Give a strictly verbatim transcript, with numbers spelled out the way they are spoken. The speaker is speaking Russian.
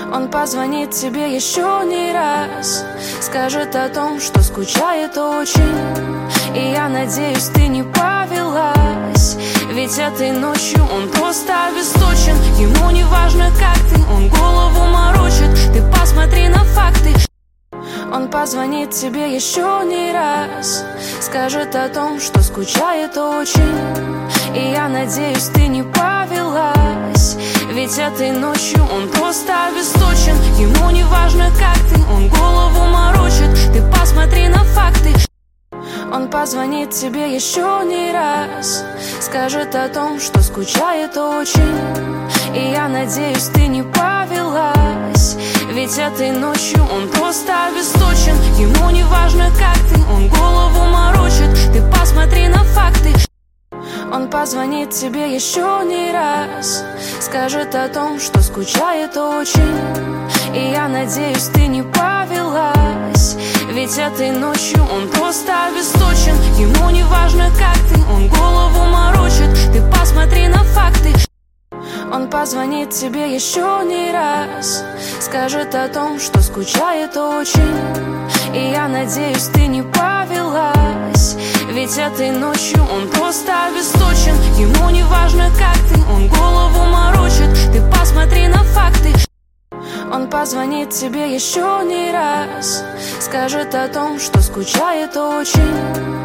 Он позвонит тебе еще не раз, скажет о том, что скучает очень. И я надеюсь, ты не повелась, ведь этой ночью он просто обесточен. Ему не важно, как ты, он голову морочит. Ты посмотри на факты. Он позвонит тебе еще не раз, скажет о том, что скучает очень. И я надеюсь, ты не повелась, ведь этой ночью он просто обесточен. Ему не важно, как ты, он голову морочит. Ты посмотри на факты. Он позвонит тебе еще не раз, скажет о том, что скучает очень. И я надеюсь, ты не повелась, ведь этой ночью он просто обесточен. Ему не важно, как ты, он голову морочит. Ты посмотри на факты. Он позвонит тебе еще не раз, скажет о том, что скучает очень. И я надеюсь, ты не повелась, ведь этой ночью он просто обесточен. Ему не важно, как ты, он голову морочит. Ты посмотри на факты. Он позвонит тебе еще не раз, скажет о том, что скучает очень. И я надеюсь, ты не повелась, ведь этой ночью он просто обесточен. Ему не важно, как ты, он голову морочит. Ты посмотри на факты. Он позвонит тебе еще не раз, скажет о том, что скучает очень.